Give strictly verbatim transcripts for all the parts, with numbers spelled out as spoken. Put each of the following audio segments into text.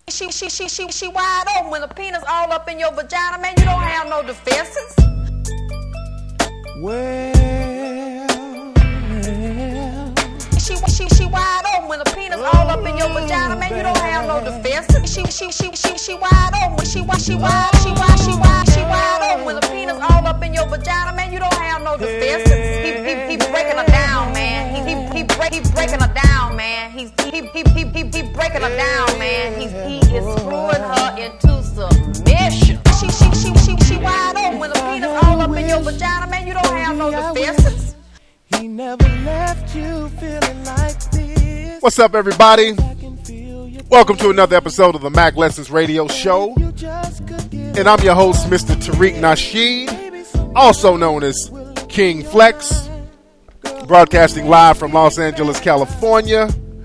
She, she, she, she, she wide open when the penis all up in your vagina, man, you don't have no defenses. Well, well. She, she, she wide open when the penis all up in your vagina, man, you don't have no defenses. She, she, she, she, she wide open when she, she wide, she wide, she wide, she wide open when the penis all up in your vagina, man, you don't have no defenses. He, he, he breaking her down, man. He, he, he, break, he breaking her down, man. He's, he, he, he, he, he breaking her down, man. He's, he is screwing her into submission. She, she, she, she, she wide open when the penis all up in your vagina, man, you don't have no defenses. He never left you feeling like this. What's up, everybody? Welcome to another episode of the Mac Lessons Radio Show. And I'm your host, Mister Tariq Nasheed, also known as King Flex, broadcasting live from Los Angeles, California,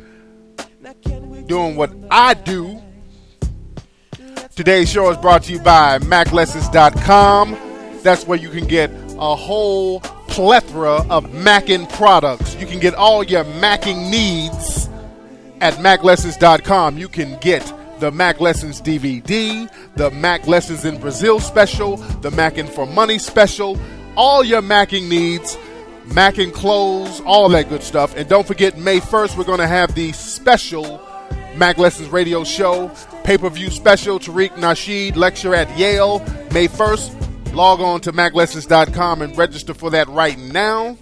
doing what I do. Today's show is brought to you by Mac Lessons dot com. That's where you can get a whole plethora of Mackin products. You can get all your Macking needs at Mac Lessons dot com. You can get the Mac Lessons D V D, the Mac Lessons in Brazil special, the Mackin for Money special, all your Macking needs, Mackin clothes, all that good stuff. And don't forget, May first, we're going to have the special Mac Lessons Radio Show, pay-per-view special, Tariq Nasheed lecture at Yale, May first. Log on to Mac Lessons dot com and register for that right now.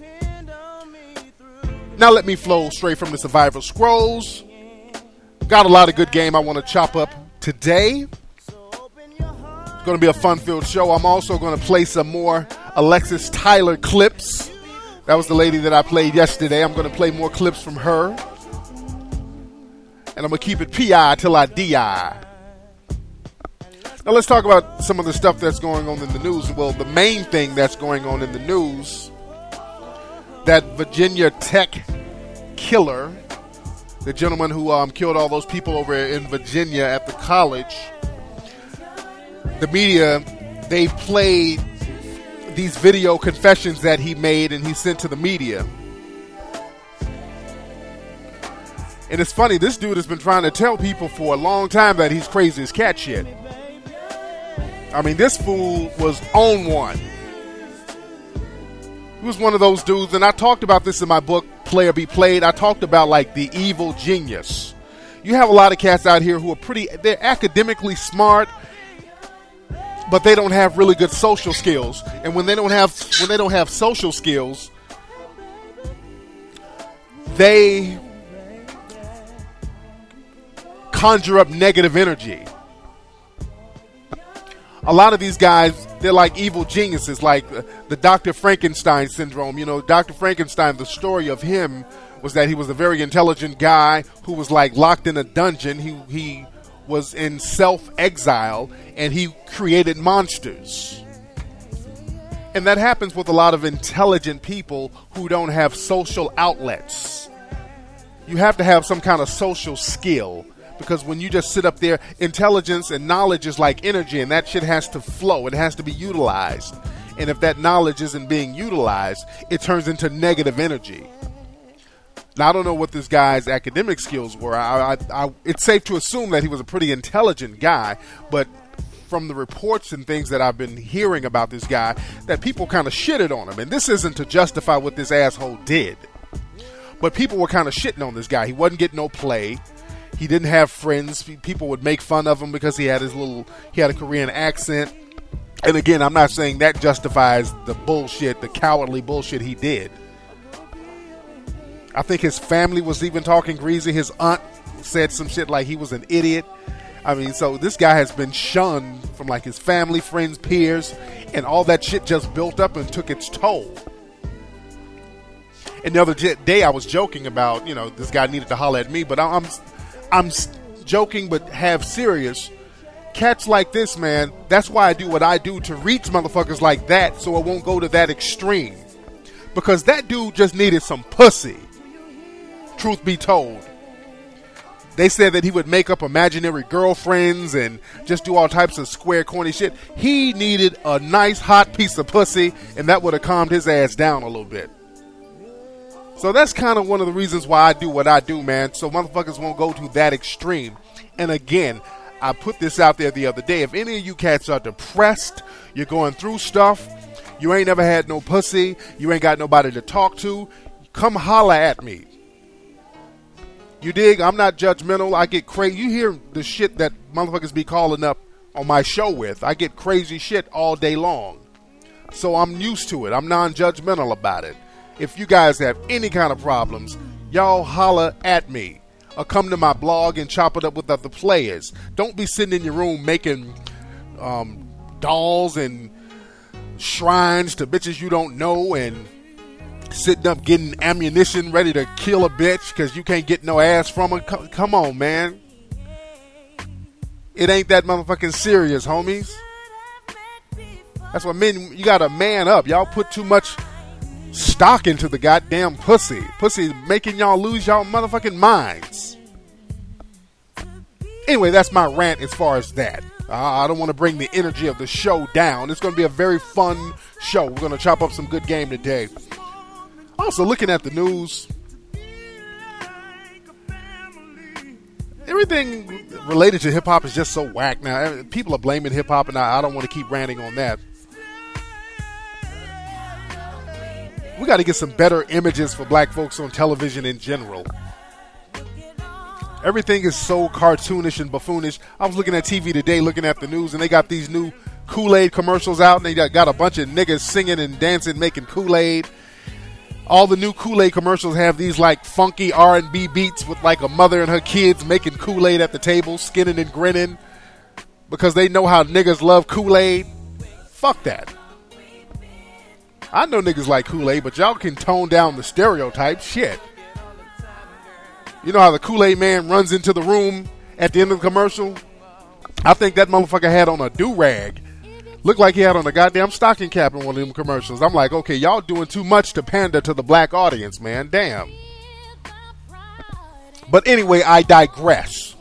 Now let me flow straight from the Survivor Scrolls. Got a lot of good game I want to chop up today. It's going to be a fun-filled show. I'm also going to play some more Alexis Tyler clips. That was the lady that I played yesterday. I'm going to play more clips from her. And I'm going to keep it P I till I D I. Now let's talk about some of the stuff that's going on in the news. Well, the main thing that's going on in the news, that Virginia Tech killer, the gentleman who um, killed all those people over in Virginia at the college, the media, they played these video confessions that he made and he sent to the media. And it's funny, this dude has been trying to tell people for a long time that he's crazy as cat shit. I mean, this fool was on one. He was one of those dudes, and I talked about this in my book, Player Be Played. I talked about, like, the evil genius. You have a lot of cats out here who are pretty, they're academically smart, but they don't have really good social skills. And when they don't have, when they don't have social skills, they conjure up negative energy. A lot of these guys, they're like evil geniuses, like the Doctor Frankenstein syndrome. You know, Doctor Frankenstein, the story of him was that he was a very intelligent guy who was like locked in a dungeon. He he was in self-exile, and he created monsters. And that happens with a lot of intelligent people who don't have social outlets. You have to have some kind of social skill. Because when you just sit up there, intelligence and knowledge is like energy, and that shit has to flow. It has to be utilized. And if that knowledge isn't being utilized, it turns into negative energy. Now, I don't know what this guy's academic skills were. I, I, I, it's safe to assume that he was a pretty intelligent guy, but from the reports and things that I've been hearing about this guy, that people kind of shitted on him. And this isn't to justify what this asshole did, but people were kind of shitting on this guy. He wasn't getting no play. He didn't have friends. People would make fun of him because he had his little, he had a Korean accent. And again, I'm not saying that justifies the bullshit, the cowardly bullshit he did. I think his family was even talking greasy. His aunt said some shit like he was an idiot. I mean, so this guy has been shunned from like his family, friends, peers, and all that shit just built up and took its toll. And the other day I was joking about, you know, this guy needed to holler at me, but I'm... I'm joking, but half serious. Cats like this, man, that's why I do what I do, to reach motherfuckers like that so it won't go to that extreme. Because that dude just needed some pussy. Truth be told. They said that he would make up imaginary girlfriends and just do all types of square, corny shit. He needed a nice, hot piece of pussy, and that would have calmed his ass down a little bit. So that's kind of one of the reasons why I do what I do, man. So motherfuckers won't go to that extreme. And again, I put this out there the other day. If any of you cats are depressed, you're going through stuff, you ain't never had no pussy, you ain't got nobody to talk to, come holla at me. You dig? I'm not judgmental. I get crazy. You hear the shit that motherfuckers be calling up on my show with. I get crazy shit all day long. So I'm used to it. I'm non-judgmental about it. If you guys have any kind of problems, y'all holla at me. Or come to my blog and chop it up with other players. Don't be sitting in your room making um, dolls and shrines to bitches you don't know and sitting up getting ammunition ready to kill a bitch because you can't get no ass from her. C- come on, man. It ain't that motherfucking serious, homies. That's what men, you gotta man up. Y'all put too much stock into the goddamn pussy. Pussy making y'all lose y'all motherfucking minds. Anyway, that's my rant as far as that. Uh, I don't want to bring the energy of the show down. It's going to be a very fun show. We're going to chop up some good game today. Also, looking at the news, everything related to hip-hop is just so whack now. People are blaming hip-hop, and I, I don't want to keep ranting on that. We got to get some better images for black folks on television in general. Everything is so cartoonish and buffoonish. I was looking at T V today, looking at the news, and they got these new Kool-Aid commercials out, and they got, got a bunch of niggas singing and dancing, making Kool-Aid. All the new Kool-Aid commercials have these like funky R and B beats with like a mother and her kids making Kool-Aid at the table, skinning and grinning, because they know how niggas love Kool-Aid. Fuck that. I know niggas like Kool-Aid, but y'all can tone down the stereotype. Shit. You know how the Kool-Aid man runs into the room at the end of the commercial? I think that motherfucker had on a do-rag. Looked like he had on a goddamn stocking cap in one of them commercials. I'm like, okay, y'all doing too much to pander to the black audience, man. Damn. But anyway, I digress.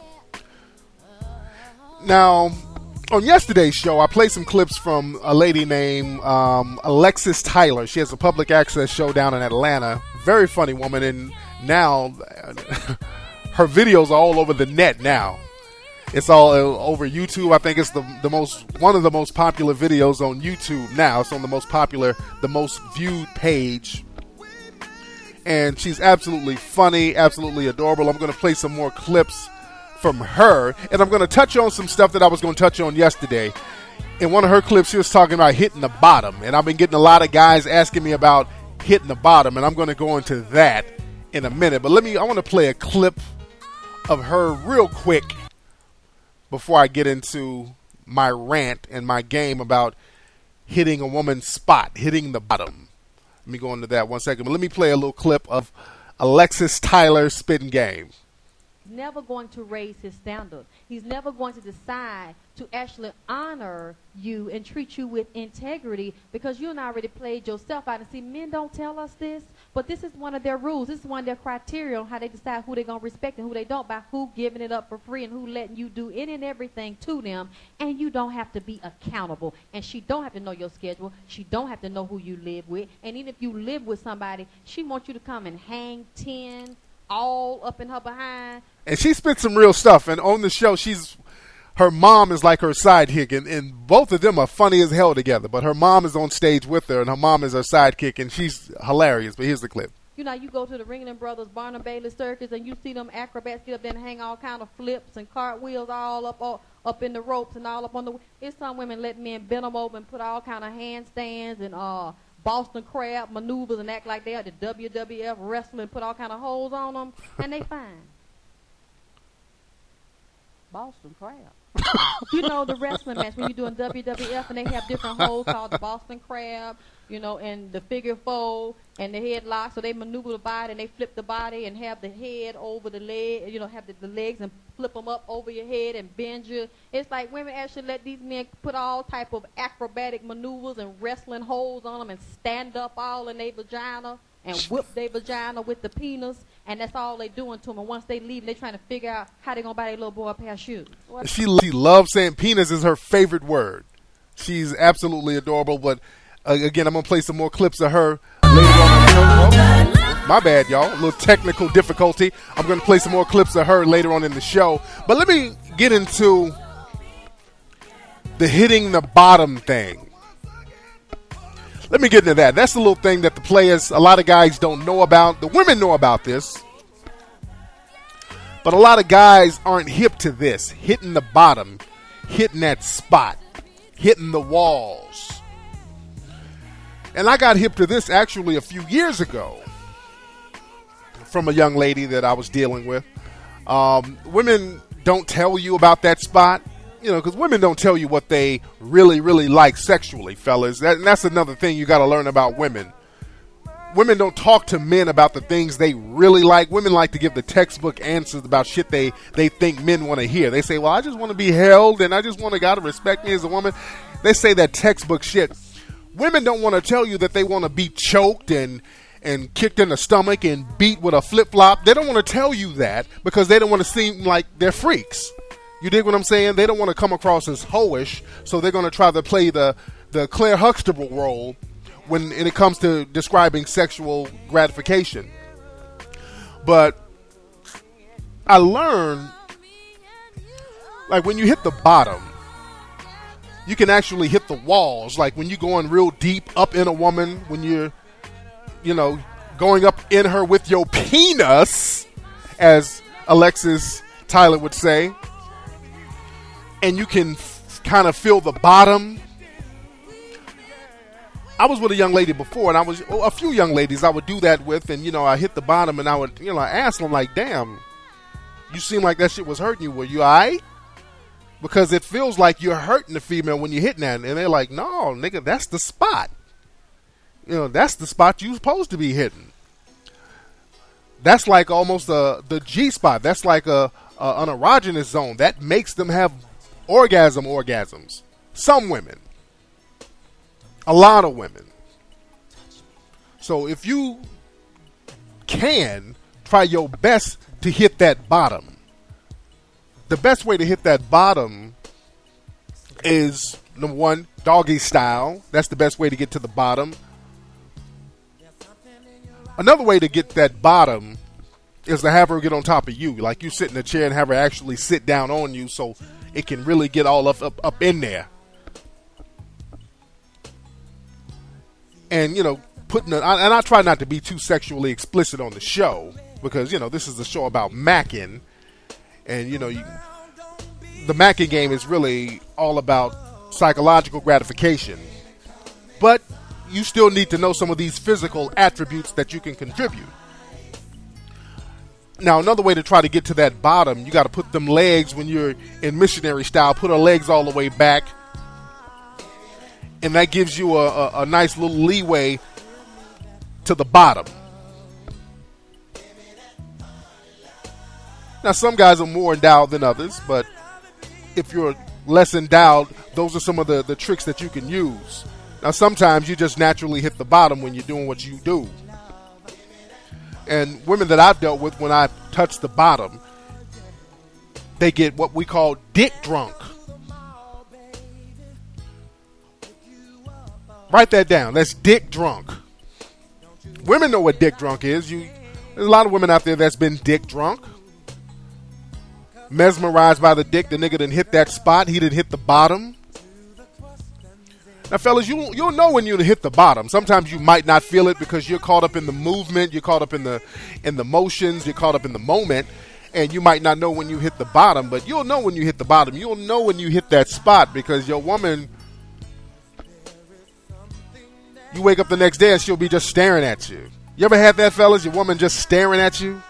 Now, on yesterday's show, I played some clips from a lady named um, Alexis Tyler. She has a public access show down in Atlanta. Very funny woman, and now her videos are all over the net now. It's all over YouTube. I think it's the the most one of the most popular videos on YouTube now. It's on the most popular, the most viewed page. And she's absolutely funny, absolutely adorable. I'm going to play some more clips from her, and I'm going to touch on some stuff that I was going to touch on yesterday. In one of her clips, she was talking about hitting the bottom, and I've been getting a lot of guys asking me about hitting the bottom, and I'm going to go into that in a minute. But let me, I want to play a clip of her real quick before I get into my rant and my game about hitting a woman's spot, hitting the bottom. Let me go into that one second. But let me play a little clip of Alexis Tyler's spitting game. Never going to raise his standard. He's never going to decide to actually honor you and treat you with integrity because you and I already played yourself out. And see, men don't tell us this, but this is one of their rules. This is one of their criteria on how they decide who they're going to respect and who they don't, by who giving it up for free and who letting you do any and everything to them. And you don't have to be accountable. And she don't have to know your schedule. She don't have to know who you live with. And even if you live with somebody, she wants you to come and hang ten all up in her behind. And she spit some real stuff. And on the show, she's her mom is like her sidekick, and, and both of them are funny as hell together. But her mom is on stage with her, and her mom is her sidekick, and she's hilarious. But here's the clip. You know, you go to the Ringling Brothers Barnum Bailey Circus, and you see them acrobats get up there and hang all kind of flips and cartwheels all up all, up in the ropes and all up on the. It's some women let men bend them over and put all kind of handstands and uh. Boston Crab maneuvers and act like they are the W W F wrestling, put all kind of holes on them, and they fine. Boston Crab. You know, the wrestling match when you're doing W W F and they have different holds called the Boston Crab, you know, and the figure four and the headlock. So they maneuver the body and they flip the body and have the head over the leg, you know, have the, the legs and flip them up over your head and bend you. It's like women actually let these men put all type of acrobatic maneuvers and wrestling holds on them and stand up all in their vagina and whip their vagina with the penis, and that's all they doing to them. And once they leave, they trying to figure out how they gonna buy their little boy a pair of shoes. What? She she loves saying penis is her favorite word. She's absolutely adorable. But uh, again, I'm gonna play some more clips of her later on. Oh, my bad, y'all. A little technical difficulty. I'm gonna play some more clips of her later on in the show. But let me get into the hitting the bottom thing. Let me get into that. That's the little thing that the players, a lot of guys don't know about. The women know about this. But a lot of guys aren't hip to this. Hitting the bottom. Hitting that spot. Hitting the walls. And I got hip to this actually a few years ago. From a young lady that I was dealing with. Um, women don't tell you about that spot. You know, because women don't tell you what they really, really like sexually, fellas. That, and that's another thing you got to learn about women. Women don't talk to men about the things they really like. Women like to give the textbook answers about shit they, they think men want to hear. They say, well, I just want to be held, and I just want a guy to respect me as a woman. They say that textbook shit. Women don't want to tell you that they want to be choked and, and kicked in the stomach and beat with a flip-flop. They don't want to tell you that because they don't want to seem like they're freaks. You dig what I'm saying? They don't want to come across as hoish, so they're going to try to play the, the Claire Huxtable role when it comes to describing sexual gratification. But I learned, like when you hit the bottom, you can actually hit the walls. Like when you're going real deep up in a woman, when you're, you know, going up in her with your penis, as Alexis Tyler would say. And you can f- kind of feel the bottom. I was with a young lady before, and I was well, a few young ladies I would do that with, and you know, I hit the bottom, and I would, you know, I asked them like, "Damn, you seem like that shit was hurting you. Were you alright?" Because it feels like you're hurting the female when you're hitting that, and they're like, "No, nigga, that's the spot. You know, that's the spot you're supposed to be hitting. That's like almost a the G spot. That's like a, a an erogenous zone that makes them have." Orgasm orgasms. Some women. A lot of women. So if you can, try your best to hit that bottom. The best way to hit that bottom is, number one, doggy style. That's the best way to get to the bottom. Another way to get that bottom is to have her get on top of you. Like you sit in a chair and have her actually sit down on you so it can really get all up, up up in there. And, you know, putting a, and I try not to be too sexually explicit on the show because, you know, this is a show about macking. And, you know, you, the macking game is really all about psychological gratification. But you still need to know some of these physical attributes that you can contribute. Now, another way to try to get to that bottom, you got to put them legs when you're in missionary style, put her legs all the way back. And that gives you a, a, a nice little leeway to the bottom. Now, some guys are more endowed than others, but if you're less endowed, those are some of the, the tricks that you can use. Now, sometimes you just naturally hit the bottom when you're doing what you do. And women that I've dealt with, when I touch the bottom, they get what we call dick drunk. Write that down. That's dick drunk. Women know what dick drunk is. You, there's a lot of women out there that's been dick drunk. Mesmerized by the dick. The nigga didn't hit that spot. He didn't hit the bottom. Now, fellas, you, you'll know when you hit the bottom. Sometimes you might not feel it because you're caught up in the movement. You're caught up in the in the motions. You're caught up in the moment. And you might not know when you hit the bottom. But you'll know when you hit the bottom. You'll know when you hit that spot because your woman, you wake up the next day and she'll be just staring at you. You ever had that, fellas? Your woman just staring at you?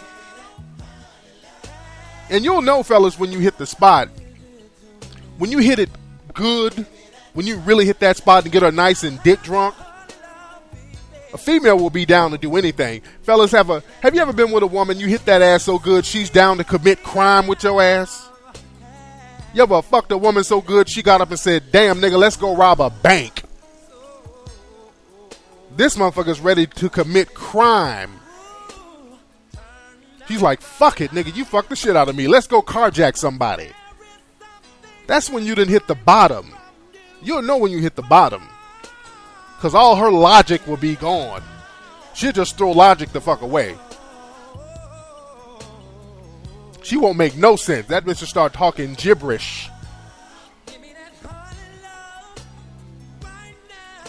And you'll know, fellas, when you hit the spot. When you hit it good, when you really hit that spot and get her nice and dick drunk, a female will be down to do anything. Fellas, have a have you ever been with a woman, you hit that ass so good, she's down to commit crime with your ass? You ever fucked a woman so good, she got up and said, damn, nigga, let's go rob a bank. This motherfucker's ready to commit crime. She's like, fuck it, nigga, you fucked the shit out of me. Let's go carjack somebody. That's when you didn't hit the bottom. You'll know when you hit the bottom. Because all her logic will be gone. She'll just throw logic the fuck away. She won't make no sense. That bitch will start talking gibberish.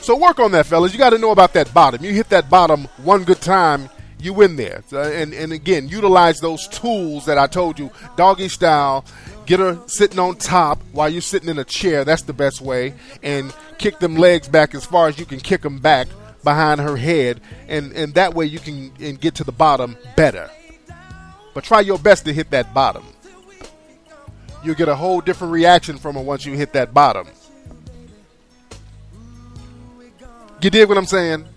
So work on that, fellas. You got to know about that bottom. You hit that bottom one good time, you in there. So, and, and again, utilize those tools that I told you. Doggy style. Get her sitting on top while you're sitting in a chair. That's the best way. And kick them legs back as far as you can kick them back behind her head. And, and that way you can and get to the bottom better. But try your best to hit that bottom. You'll get a whole different reaction from her once you hit that bottom. You dig what I'm saying?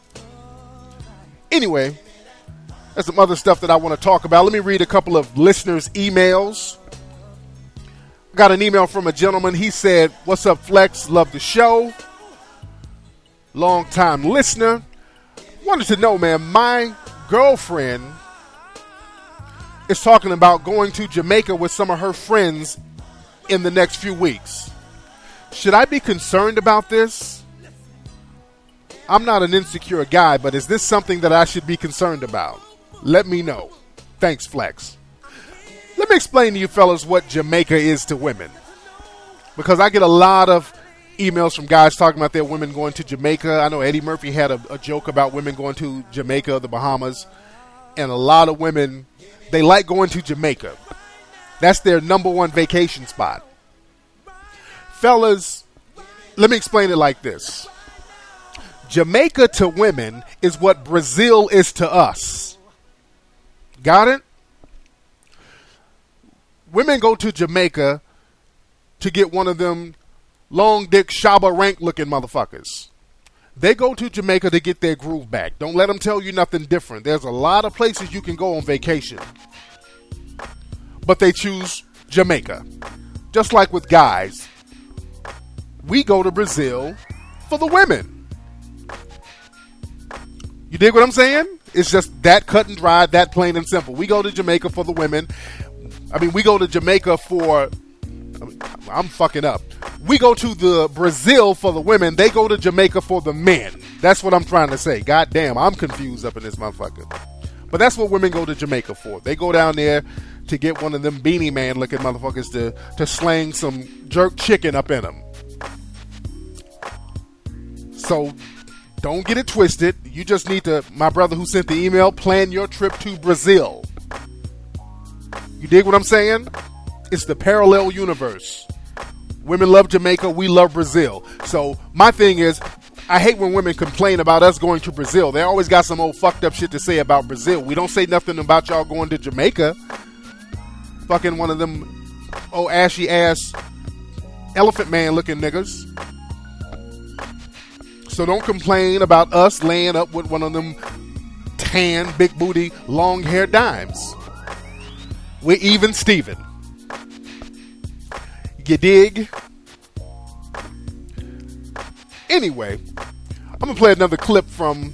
Anyway, there's some other stuff that I want to talk about. Let me read a couple of listeners' emails. Got an email from a gentleman. He said, "What's up, Flex? Love the show. Long time listener. Wanted to know, man, my girlfriend is talking about going to Jamaica with some of her friends in the next few weeks. Should I be concerned about this? I'm not an insecure guy, but is this something that I should be concerned about? Let me know. Thanks, Flex." Let me explain to you fellas what Jamaica is to women. Because I get a lot of emails from guys talking about their women going to Jamaica. I know Eddie Murphy had a, a joke about women going to Jamaica, the Bahamas. And a lot of women, they like going to Jamaica. That's their number one vacation spot. Fellas, let me explain it like this. Jamaica to women is what Brazil is to us. Got it? Women go to Jamaica to get one of them long dick Shabba Rank looking motherfuckers. They go to Jamaica to get their groove back. Don't let them tell you nothing different. There's a lot of places you can go on vacation. But they choose Jamaica. Just like with guys. We go to Brazil for the women. You dig what I'm saying? It's just that cut and dry, that plain and simple. We go to Jamaica for the women. I mean, we go to Jamaica for, I mean, I'm fucking up. We go to the Brazil for the women. They go to Jamaica for the men. That's what I'm trying to say. God damn, I'm confused up in this motherfucker. But that's what women go to Jamaica for. They go down there to get one of them Beanie Man looking motherfuckers to, to slang some jerk chicken up in them. So don't get it twisted. You just need to, my brother who sent the email, plan your trip to Brazil. You dig what I'm saying? It's the parallel universe. Women love Jamaica. We love Brazil. So my thing is, I hate when women complain about us going to Brazil. They always got some old fucked up shit to say about Brazil. We don't say nothing about y'all going to Jamaica. Fucking one of them old ashy ass elephant man looking niggas. So don't complain about us laying up with one of them tan, big booty, long hair dimes. We're even Steven. You dig? Anyway, I'm going to play another clip from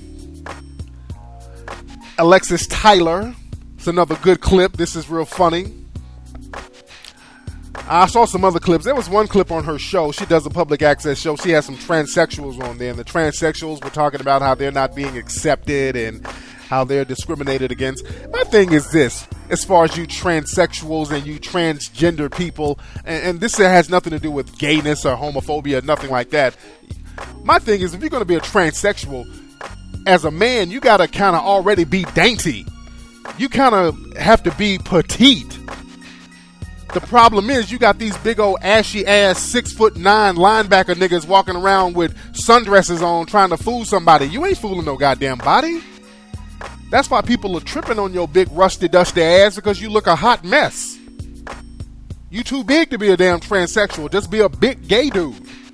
Alexis Tyler. It's another good clip. This is real funny. I saw some other clips. There was one clip on her show. She does a public access show. She has some transsexuals on there, and the transsexuals were talking about how they're not being accepted and how they're discriminated against. My thing is this, as far as you transsexuals and you transgender people, and, and this has nothing to do with gayness or homophobia, nothing like that. My thing is, if you're going to be a transsexual, as a man, you got to kind of already be dainty. You kind of have to be petite. The problem is, you got these big old ashy ass six foot nine linebacker niggas walking around with sundresses on trying to fool somebody. You ain't fooling no goddamn body. That's why people are tripping on your big rusty dusty ass, because you look a hot mess. You too big to be a damn transsexual. Just be a big gay dude.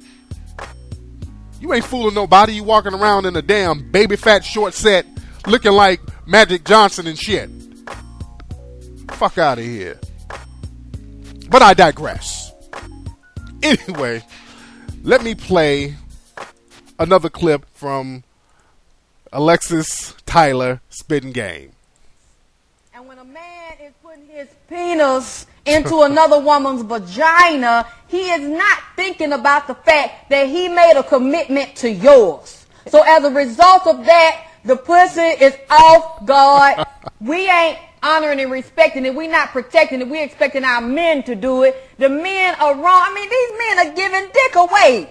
You ain't fooling nobody. You walking around in a damn baby fat short set looking like Magic Johnson and shit. Fuck out of here. But I digress. Anyway, let me play another clip from Alexis Tyler spitting game. And when a man is putting his penis into another woman's vagina, he is not thinking about the fact that he made a commitment to yours. So as a result of that, the pussy is off guard. We ain't honoring and respecting it. We not protecting it. We expecting our men to do it. The men are wrong. I mean, these men are giving dick away.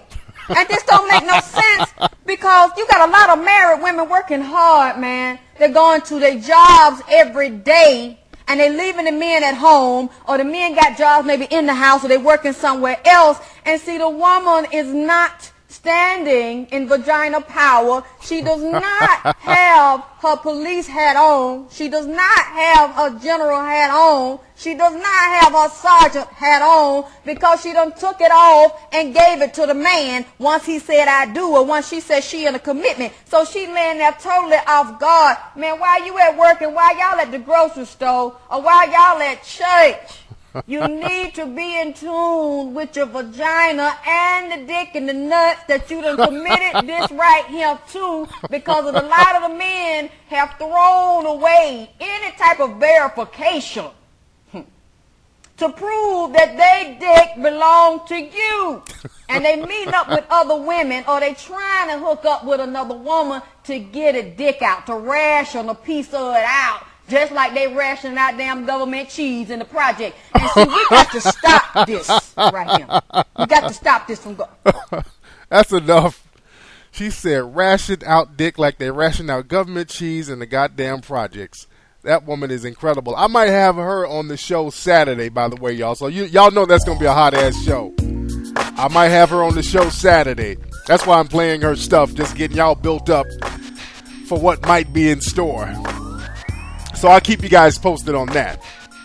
And this don't make no sense because you got a lot of married women working hard, man. They're going to their jobs every day and they're leaving the men at home, or the men got jobs maybe in the house or they're working somewhere else. And see, the woman is not standing in vagina power. She does not have her police hat on. She does not have her general hat on. She does not have her sergeant hat on because she done took it off and gave it to the man once he said I do, or once she said she in a commitment. So she laying there totally off guard. Man, while you at work and while y'all at the grocery store or while y'all at church, you need to be in tune with your vagina and the dick and the nuts that you done committed this right here to, because of a lot of the men have thrown away any type of verification to prove that they dick belong to you. And they meet up with other women, or they trying to hook up with another woman to get a dick out, to ration a piece of it out. Just like they rationing out damn government cheese in the project. And see, we got to stop this right here. We got to stop this from going. That's enough. She said ration out dick like they ration out government cheese in the goddamn projects. That woman is incredible. I might have her on the show Saturday, by the way, y'all. So you, y'all know that's going to be a hot-ass show. I might have her on the show Saturday. That's why I'm playing her stuff, just getting y'all built up for what might be in store. So I'll keep you guys posted on that.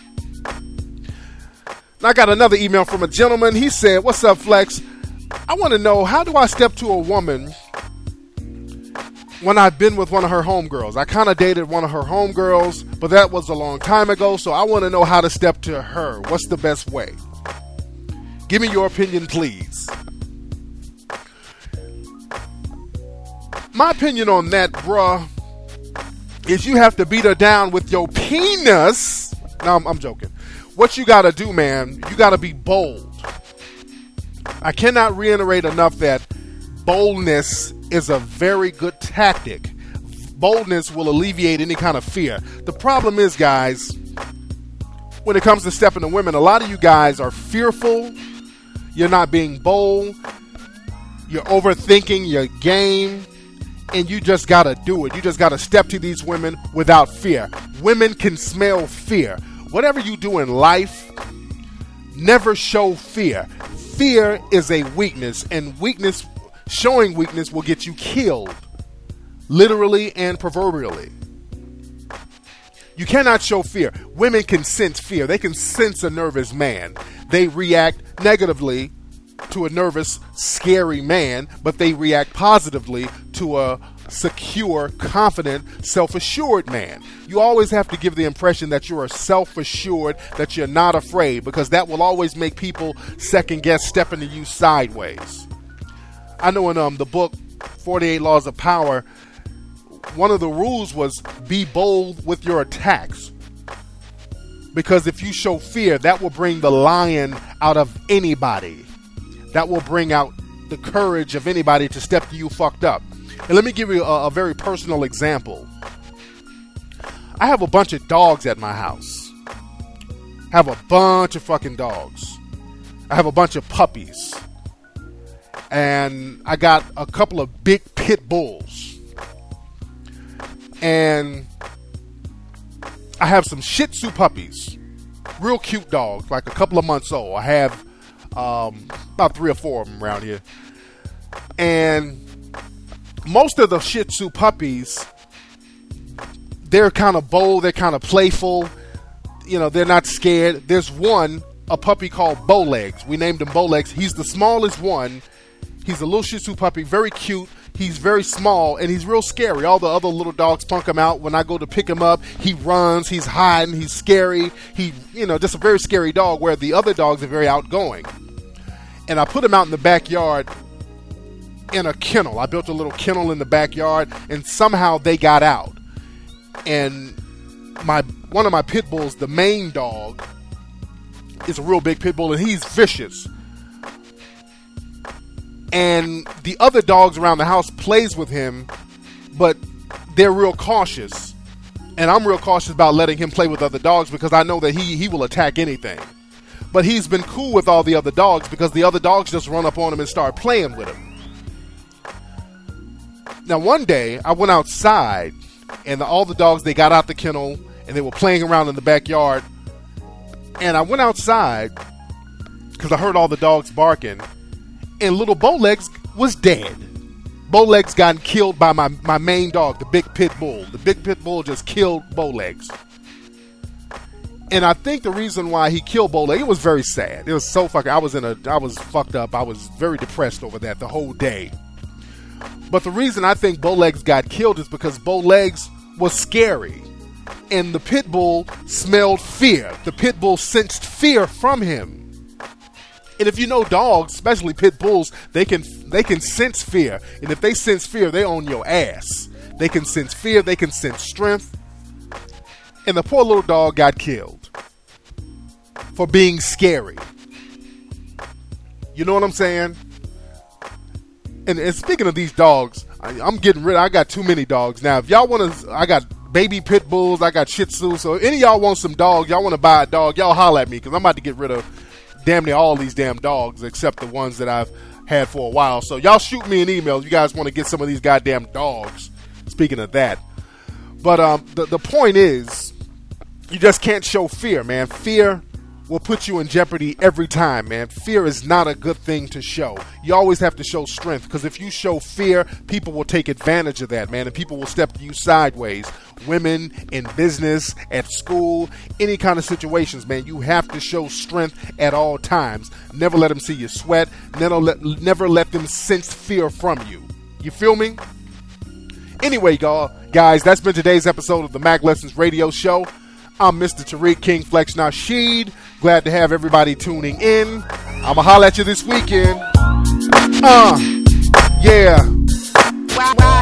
And I got another email from a gentleman. He said, what's up, Flex? I want to know, how do I step to a woman when I've been with one of her homegirls? I kind of dated one of her homegirls, but that was a long time ago, so I want to know how to step to her. What's the best way? Give me your opinion, please. My opinion on that, bruh, is you have to beat her down with your penis. No, I'm, I'm joking. What you got to do, man, you got to be bold. I cannot reiterate enough that boldness is a very good tactic. Boldness will alleviate any kind of fear. The problem is, guys, when it comes to stepping to women, a lot of you guys are fearful. You're not being bold. You're overthinking your game. And you just got to do it. You just got to step to these women without fear. Women can smell fear. Whatever you do in life, never show fear. Fear is a weakness, and weakness, showing weakness will get you killed, literally and proverbially. You cannot show fear. Women can sense fear. They can sense a nervous man. They react negatively to a nervous, scary man, but they react positively to a secure, confident, self-assured man. You always have to give the impression that you are self-assured, that you're not afraid, because that will always make people second-guess stepping to you sideways. I know in um, the book, forty-eight Laws of Power, one of the rules was be bold with your attacks. Because if you show fear, that will bring the lion out of anybody. That will bring out the courage of anybody to step to you fucked up. And let me give you a, a very personal example. I have a bunch of dogs at my house. I have a bunch of fucking dogs. I have a bunch of puppies. And I got a couple of big pit bulls. And I have some Shih Tzu puppies. Real cute dogs, like a couple of months old. I have um, about three or four of them around here. And most of the Shih Tzu puppies, they're kind of bold, they're kind of playful. You know, they're not scared. There's one, a puppy called Bowlegs. We named him Bowlegs. He's the smallest one. He's a little Shih Tzu puppy, very cute. He's very small, and he's real scary. All the other little dogs punk him out. When I go to pick him up, he runs, he's hiding, he's scary. He, you know, just a very scary dog, where the other dogs are very outgoing. And I put him out in the backyard in a kennel. I built a little kennel in the backyard, and somehow they got out. And my one of my pit bulls, the main dog, is a real big pit bull, and he's vicious. And the other dogs around the house plays with him, but they're real cautious. And I'm real cautious about letting him play with other dogs, because I know that he, he will attack anything. But he's been cool with all the other dogs, because the other dogs just run up on him and start playing with him. Now, one day, I went outside, and all the dogs, they got out the kennel, and they were playing around in the backyard. And I went outside, because I heard all the dogs barking, and little Bowlegs was dead. Bowlegs got killed by my, my main dog, the big pit bull. The big pit bull just killed Bowlegs. And I think the reason why he killed Bowlegs, it was very sad. It was so fucking, I was in a, I was fucked up. I was very depressed over that the whole day. But the reason I think Bowlegs got killed is because Bowlegs was scary. And the pit bull smelled fear. The pit bull sensed fear from him. And if you know dogs, especially pit bulls, they can they can sense fear. And if they sense fear, they own your ass. They can sense fear. They can sense strength. And the poor little dog got killed for being scary. You know what I'm saying? And, and speaking of these dogs, I, I'm getting rid of, I got too many dogs. Now, if y'all want to, I got baby pit bulls, I got Shih Tzu. So any of y'all want some dogs, y'all want to buy a dog, y'all holler at me because I'm about to get rid of damn near all these damn dogs except the ones that I've had for a while. So y'all shoot me an email if you guys want to get some of these goddamn dogs. Speaking of that. But um, the, the point is, you just can't show fear, man. Fear will put you in jeopardy every time, man. Fear is not a good thing to show. You always have to show strength, because if you show fear, people will take advantage of that, man, and people will step to you sideways. Women, in business, at school, any kind of situations, man. You have to show strength at all times. Never let them see you sweat. Never let, never let them sense fear from you. You feel me? Anyway, y'all, guys, that's been today's episode of the Mac Lessons Radio Show. I'm Mister Tariq King Flex Nasheed. Glad to have everybody tuning in. I'ma holler at you this weekend. Uh, yeah. Wow, wow.